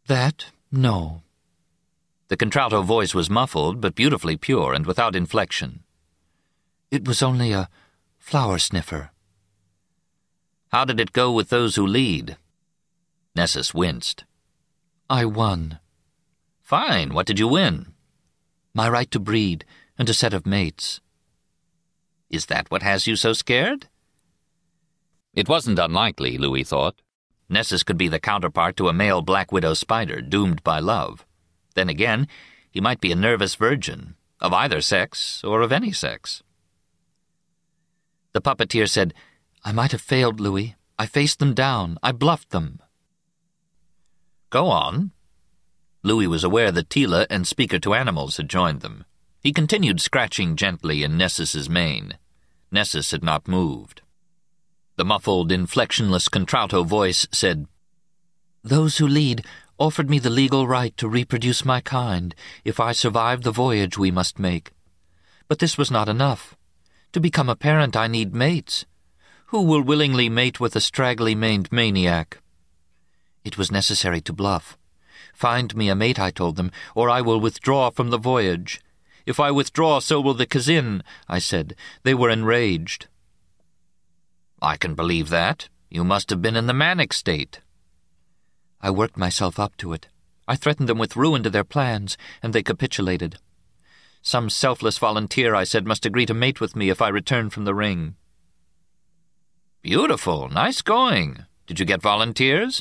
"That, no." The contralto voice was muffled, but beautifully pure and without inflection. "It was only a flower sniffer." "How did it go with those who lead?" Nessus winced. "I won." "Fine. What did you win?" "My right to breed and a set of mates." "Is that what has you so scared?" It wasn't unlikely, Louis thought. Nessus could be the counterpart to a male black widow spider doomed by love. Then again, he might be a nervous virgin, of either sex or of any sex. The puppeteer said, "I might have failed, Louis. I faced them down. I bluffed them." "Go on." Louis was aware that Tila and Speaker to Animals had joined them. He continued scratching gently in Nessus's mane. Nessus had not moved. The muffled, inflectionless contralto voice said, "Those who lead offered me the legal right to reproduce my kind if I survived the voyage we must make. But this was not enough. To become a parent I need mates. Who will willingly mate with a straggly-maned maniac?" It was necessary to bluff. "Find me a mate," I told them, "or I will withdraw from the voyage." "If I withdraw, so will the Kazin," I said. They were enraged. "I can believe that. You must have been in the manic state." I worked myself up to it. I threatened them with ruin to their plans, and they capitulated. Some selfless volunteer, I said, must agree to mate with me if I return from the ring. "Beautiful. Nice going. Did you get volunteers?"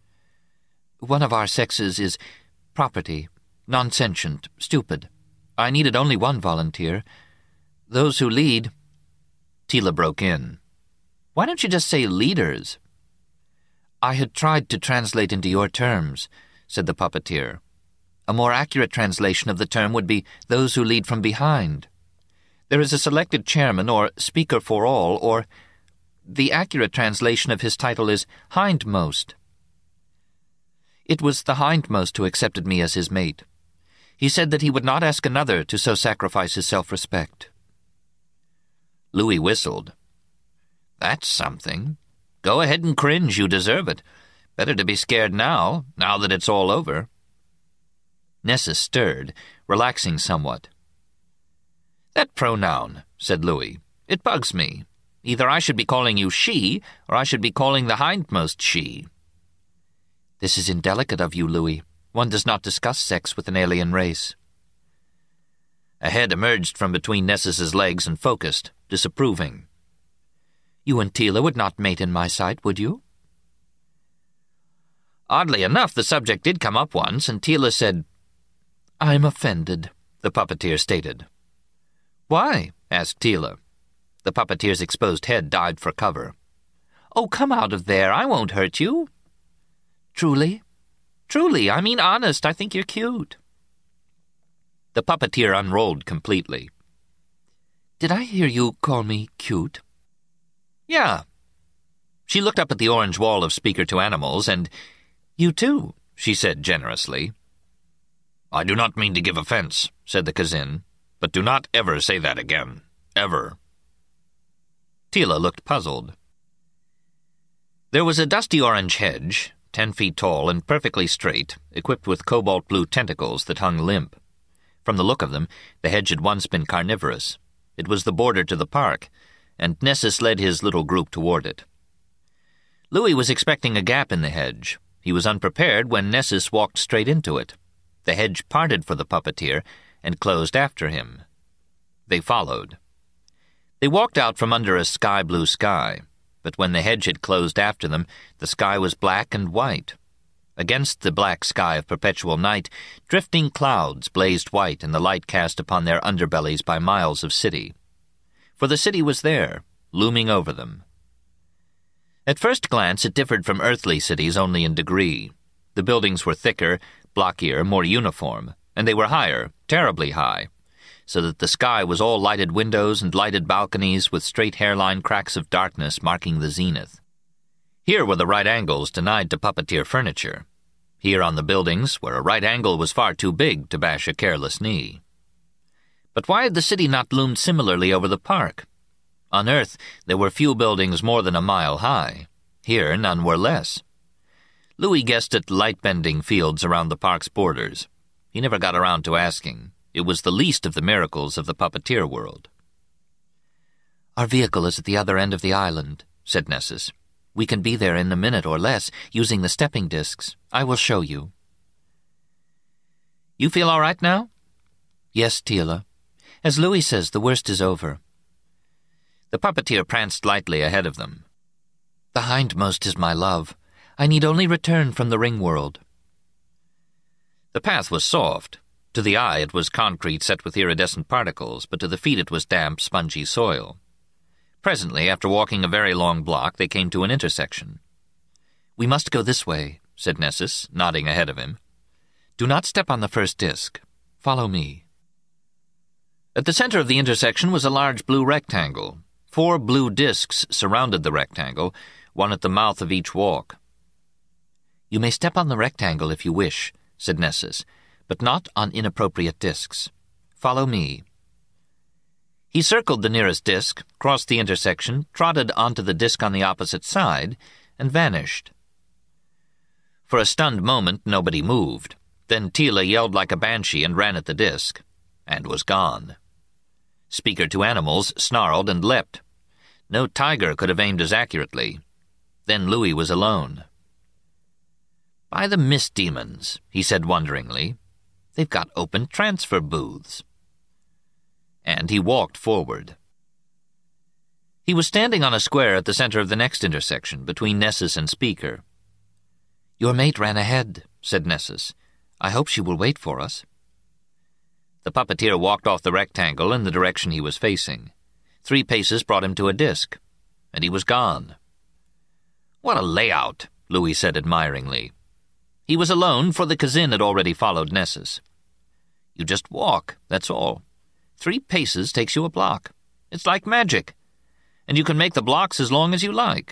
"One of our sexes is property, non-sentient, stupid. I needed only one volunteer. Those who lead—" Tila broke in. "Why don't you just say leaders?" "I had tried to translate into your terms," said the puppeteer. "A more accurate translation of the term would be those who lead from behind. There is a selected chairman, or speaker for all, or the accurate translation of his title is hindmost. It was the hindmost who accepted me as his mate. He said that he would not ask another to so sacrifice his self-respect." Louis whistled. "That's something. Go ahead and cringe, you deserve it. Better to be scared now that it's all over." Nessus stirred, relaxing somewhat. "That pronoun," said Louis. "It bugs me. Either I should be calling you she, or I should be calling the hindmost she." "This is indelicate of you, Louis. One does not discuss sex with an alien race." A head emerged from between Nessus's legs and focused, disapproving. "You and Tila would not mate in my sight, would you?" Oddly enough, the subject did come up once, and Tila said, "I'm offended," the puppeteer stated. "Why?" asked Tila. The puppeteer's exposed head dived for cover. "Oh, come out of there. I won't hurt you." "Truly?" "Truly. I mean honest. I think you're cute." The puppeteer unrolled completely. "Did I hear you call me cute?" "Yeah." She looked up at the orange wall of Speaker to Animals, and, "You too," she said generously. "I do not mean to give offense," said the Kazin, "but do not ever say that again. Ever." Tila looked puzzled. There was a dusty orange hedge, 10 feet tall and perfectly straight, equipped with cobalt-blue tentacles that hung limp. From the look of them, the hedge had once been carnivorous. It was the border to the park, and Nessus led his little group toward it. Louis was expecting a gap in the hedge. He was unprepared when Nessus walked straight into it. The hedge parted for the puppeteer and closed after him. They followed. They walked out from under a sky-blue sky, but when the hedge had closed after them, the sky was black and white. Against the black sky of perpetual night, drifting clouds blazed white in the light cast upon their underbellies by miles of city. For the city was there, looming over them. At first glance, it differed from earthly cities only in degree. The buildings were thicker, blockier, more uniform, and they were higher, terribly high, so that the sky was all lighted windows and lighted balconies with straight hairline cracks of darkness marking the zenith. Here were the right angles denied to puppeteer furniture. Here on the buildings, where a right angle was far too big to bash a careless knee. But why had the city not loomed similarly over the park? On Earth, there were few buildings more than a mile high. Here, none were less. Louis guessed at light-bending fields around the park's borders. He never got around to asking. It was the least of the miracles of the puppeteer world. "Our vehicle is at the other end of the island," said Nessus. "We can be there in a minute or less, using the stepping discs. I will show you." "You feel all right now?" "Yes, Teela. As Louis says, the worst is over." The puppeteer pranced lightly ahead of them. "The hindmost is my love. I need only return from the ring world." The path was soft. To the eye it was concrete set with iridescent particles, but to the feet it was damp, spongy soil. Presently, after walking a very long block, they came to an intersection. "We must go this way," said Nessus, nodding ahead of him. "Do not step on the first disc. Follow me." At the center of the intersection was a large blue rectangle. 4 blue discs surrounded the rectangle, one at the mouth of each walk. "You may step on the rectangle if you wish," said Nessus, "but not on inappropriate discs. Follow me." He circled the nearest disc, crossed the intersection, trotted onto the disc on the opposite side, and vanished. For a stunned moment, nobody moved. Then Teela yelled like a banshee and ran at the disc, and was gone. Speaker to Animals snarled and leapt. No tiger could have aimed as accurately. Then Louis was alone. "By the mist demons," he said wonderingly, "they've got open transfer booths." And he walked forward. He was standing on a square at the center of the next intersection, between Nessus and Speaker. "Your mate ran ahead," said Nessus. "I hope she will wait for us." The puppeteer walked off the rectangle in the direction he was facing. 3 paces brought him to a disc, and he was gone. "What a layout," Louis said admiringly. He was alone, for the Kazin had already followed Nessus. "You just walk, that's all. 3 paces takes you a block. It's like magic. And you can make the blocks as long as you like."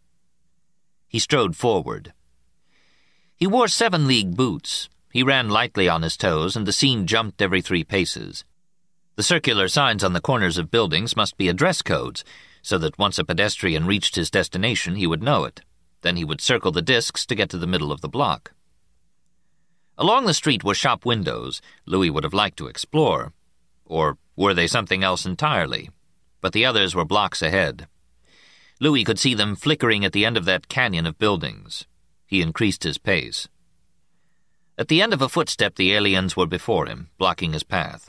He strode forward. He wore 7-league boots. He ran lightly on his toes, and the scene jumped every 3 paces. The circular signs on the corners of buildings must be address codes, so that once a pedestrian reached his destination, he would know it. Then he would circle the discs to get to the middle of the block. Along the street were shop windows Louis would have liked to explore. Or were they something else entirely? But the others were blocks ahead. Louis could see them flickering at the end of that canyon of buildings. He increased his pace. At the end of a footstep, the aliens were before him, blocking his path.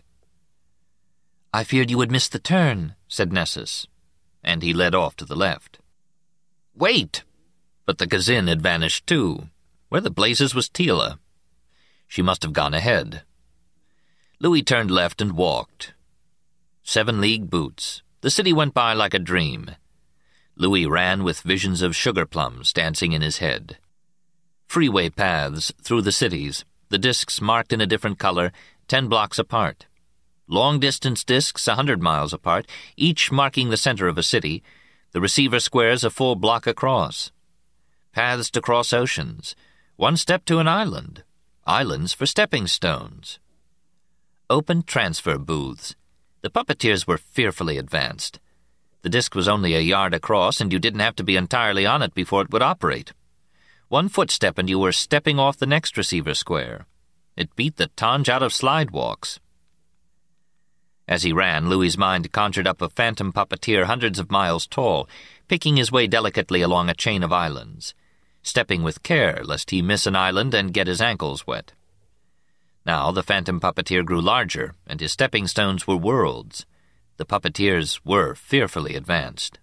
"I feared you would miss the turn," said Nessus, and he led off to the left. "Wait!" But the Kazin had vanished too. Where the blazes was Teela? She must have gone ahead. Louis turned left and walked. 7-league boots. The city went by like a dream. Louis ran with visions of sugar plums dancing in his head. Freeway paths through the cities, the discs marked in a different color, 10 blocks apart. Long-distance discs 100 miles apart, each marking the center of a city, the receiver squares a full block across. Paths to cross oceans, 1 step to an island, islands for stepping stones. Open transfer booths. The puppeteers were fearfully advanced. The disc was only a yard across, and you didn't have to be entirely on it before it would operate. 1 footstep and you were stepping off the next receiver square. It beat the tonge out of slide walks. As he ran, Louis's mind conjured up a phantom puppeteer hundreds of miles tall, picking his way delicately along a chain of islands, stepping with care lest he miss an island and get his ankles wet. Now the phantom puppeteer grew larger, and his stepping stones were worlds. The puppeteers were fearfully advanced.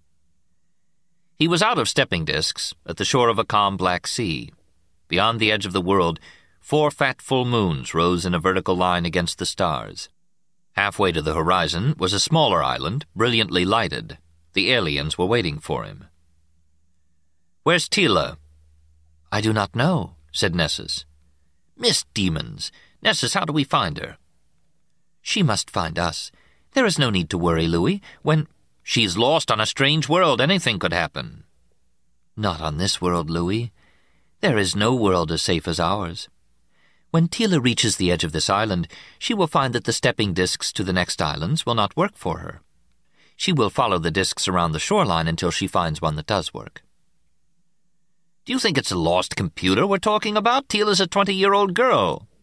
He was out of stepping discs, at the shore of a calm black sea. Beyond the edge of the world, 4 fat full moons rose in a vertical line against the stars. Halfway to the horizon was a smaller island, brilliantly lighted. The aliens were waiting for him. "Where's Teela?" "I do not know," said Nessus. "Mist demons! Nessus, how do we find her?" "She must find us. There is no need to worry, Louis. When—" "She's lost on a strange world. Anything could happen." "Not on this world, Louis. There is no world as safe as ours. When Teela reaches the edge of this island, she will find that the stepping discs to the next islands will not work for her. She will follow the discs around the shoreline until she finds one that does work." Do you think it's a lost computer we're talking about? Tila's a 20-year-old girl.